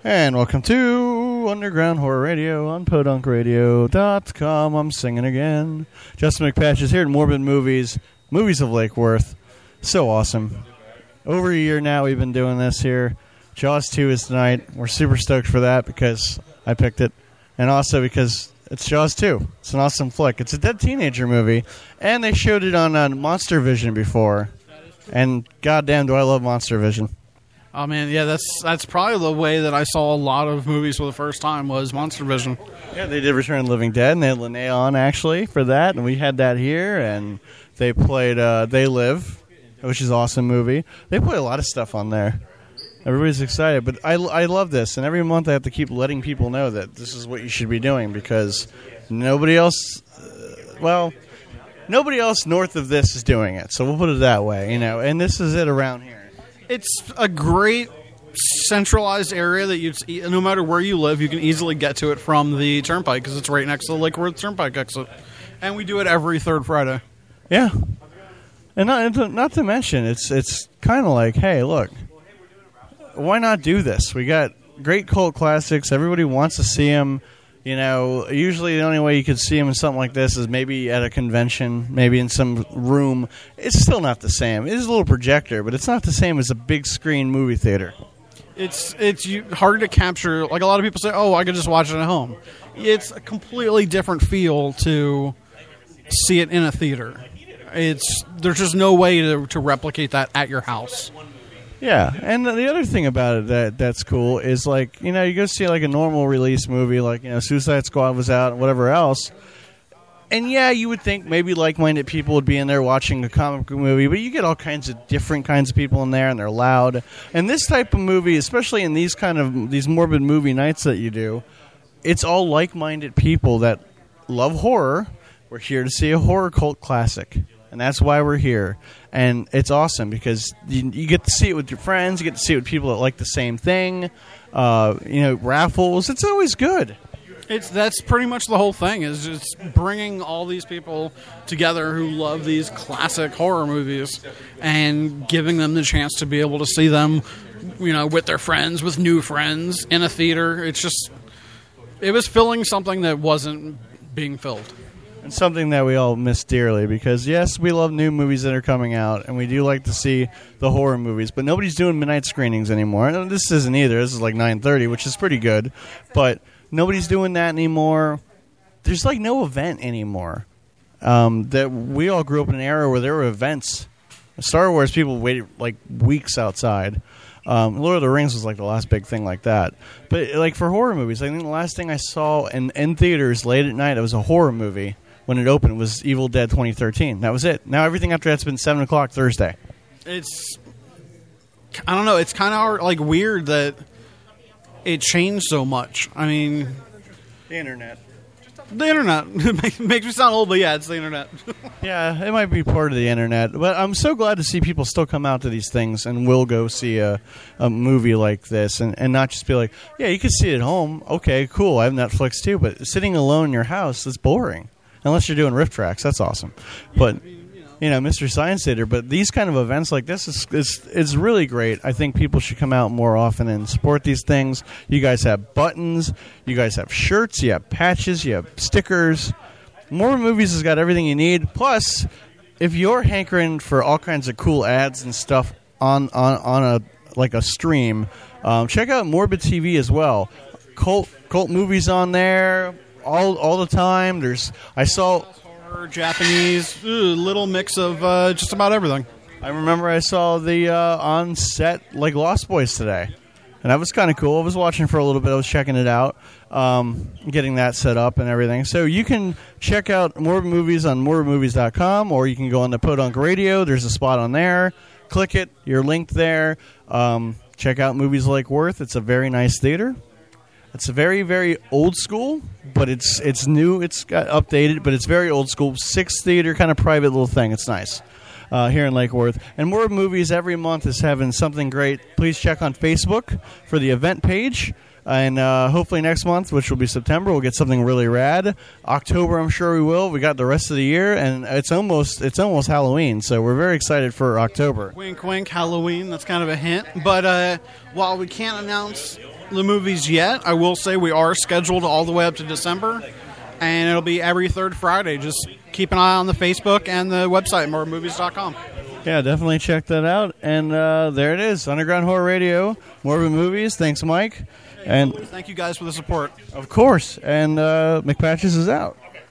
And welcome to Underground Horror Radio on podunkradio.com. I'm singing again. Justin McPatch is here at Morbid Movies, Movies of Lake Worth. So awesome. Over a year now we've been doing this here. Jaws 2 is tonight. We're super stoked for that because I picked it. And also because it's Jaws 2. It's an awesome flick. It's a dead teenager movie. And they showed it on Monster Vision before. And goddamn do I love Monster Vision. Oh man, yeah, that's probably the way that I saw a lot of movies for the first time was Monster Vision. Yeah, they did Return of the Living Dead, and they had Linnea on actually for that, and we had that here, and they played They Live, which is an awesome movie. They play a lot of stuff on there. Everybody's excited, but I love this, and every month I have to keep letting people know that this is what you should be doing because nobody else, nobody else north of this is doing it. So we'll put it that way, and this is it around here. It's a great centralized area that no matter where you live, you can easily get to it from the turnpike because it's right next to the Lake Worth Turnpike exit. And we do it every third Friday. Yeah. And not to mention, it's kind of like, hey, look, why not do this? We got great cult classics. Everybody wants to see them. Usually the only way you could see them in something like this is maybe at a convention, maybe in some room. It's still not the same. It is a little projector, but it's not the same as a big screen movie theater. It's hard to capture. Like a lot of people say, oh, I could just watch it at home. It's a completely different feel to see it in a theater. There's just no way to replicate that at your house. Yeah, and the other thing about it that's cool is, like, you go see, like, a normal release movie, like, Suicide Squad was out and whatever else, and yeah, you would think maybe like-minded people would be in there watching a comic book movie, but you get all kinds of different kinds of people in there, and they're loud, and this type of movie, especially in these morbid movie nights that you do, it's all like-minded people that love horror. We're here to see a horror cult classic. And that's why we're here. And it's awesome because you get to see it with your friends. You get to see it with people that like the same thing. Raffles. It's always good. That's pretty much the whole thing is just bringing all these people together who love these classic horror movies and giving them the chance to be able to see them, with their friends, with new friends in a theater. It was filling something that wasn't being filled. And something that we all miss dearly because, yes, we love new movies that are coming out, and we do like to see the horror movies, but nobody's doing midnight screenings anymore. And this isn't either. This is like 9:30, which is pretty good, but nobody's doing that anymore. There's, like, no event anymore. That we all grew up in an era where there were events. Star Wars, people waited, like, weeks outside. Lord of the Rings was, like, the last big thing like that. But, like, for horror movies, I think the last thing I saw in theaters late at night, it was a horror movie. When it opened, was Evil Dead 2013. That was it. Now everything after that's been 7 o'clock Thursday. I don't know. It's kind of like weird that it changed so much. I mean, the internet. The internet makes me sound old, but yeah, it's the internet. Yeah, it might be part of the internet, but I'm so glad to see people still come out to these things and will go see a movie like this and not just be like, yeah, you can see it at home. Okay, cool. I have Netflix too, but sitting alone in your house is boring. Unless you're doing riff tracks, that's awesome. But Mystery Science Theater. But these kind of events like this is really great. I think people should come out more often and support these things. You guys have buttons, you guys have shirts, you have patches, you have stickers. Morbid Movies has got everything you need. Plus, if you're hankering for all kinds of cool ads and stuff on a stream, check out Morbid TV as well. Cult movies on there. All the time. I saw horror, Japanese, little mix of just about everything. I remember I saw the on set like Lost Boys today, and that was kind of cool. I was watching for a little bit. I was checking it out, getting that set up and everything. So you can check out Morbid Movies on morbidmovies.com, or you can go on the Podunk Radio. There's a spot on there. Click it. You're linked there. Check out Movies Lake Worth. It's a very nice theater. It's very, very old school, but it's new. It's got updated, but it's very old school. 6 theater kind of private little thing. It's nice here in Lake Worth. And More Movies every month is having something great. Please check on Facebook for the event page. And hopefully next month, which will be September, we'll get something really rad. October, I'm sure we will. We got the rest of the year, and it's almost Halloween, so we're very excited for October. Wink, wink, Halloween. That's kind of a hint. But while we can't announce the movies yet. I will say we are scheduled all the way up to December, and it'll be every third Friday. Just keep an eye on the Facebook and the website, morbidmovies.com. Yeah, definitely check that out. And there it is, Underground Horror Radio, Morbid Movies. Thanks, Mike. And thank you guys for the support. Of course. And McPatches is out.